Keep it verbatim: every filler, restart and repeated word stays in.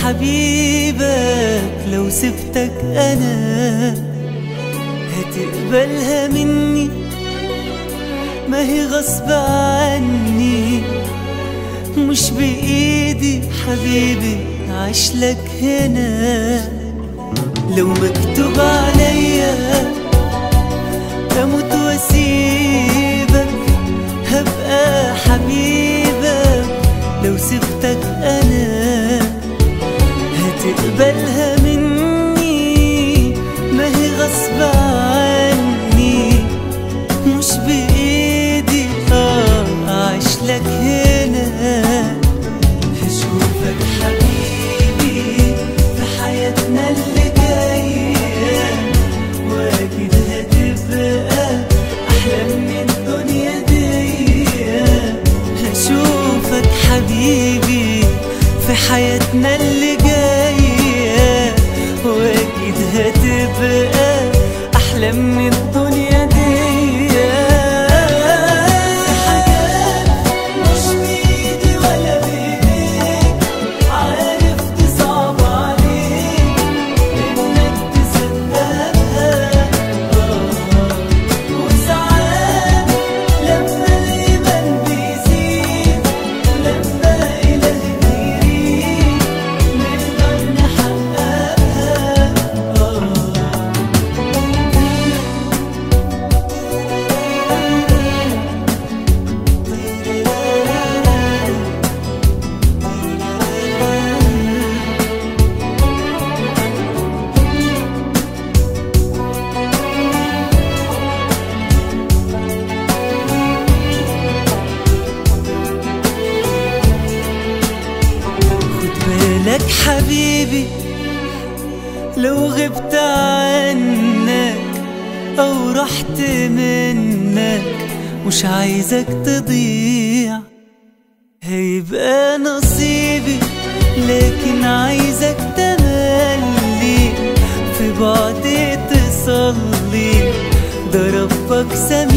حبيبك لو سبتك أنا هتقبلها مني؟ ما هي غصب عني، مش بإيدي حبيبي عشلك هنا. لو مكتوب عليا أموت وأسيبك هبقى حبيبك لو سبتك أنا هتقبلها مني. ما هي غصب عني، مش بإيدي آه أعيشلك هنا. هشوفك حبيبي في حياتنا اللي جاية، وأكيد هتبقى أحلى من الدنيا دي. هشوفك حبيبي في حياتنا اللي جاية، وأكيد هتبقى أحلى من الدنيا دي. حاجات مش بإيدي ولا بإيديك، عارف دي صعب عليك إنك تصدقها. وساعات لما الإيمان بيزيد ولما إله بيريد نقدر نحققها. بالك حبيبي لو غبت عنك أو رحت منك، مش عايزك تضيع، هيبقى نصيبي. لكن عايزك تملي في بعدي تصلي، ده ربك سميع.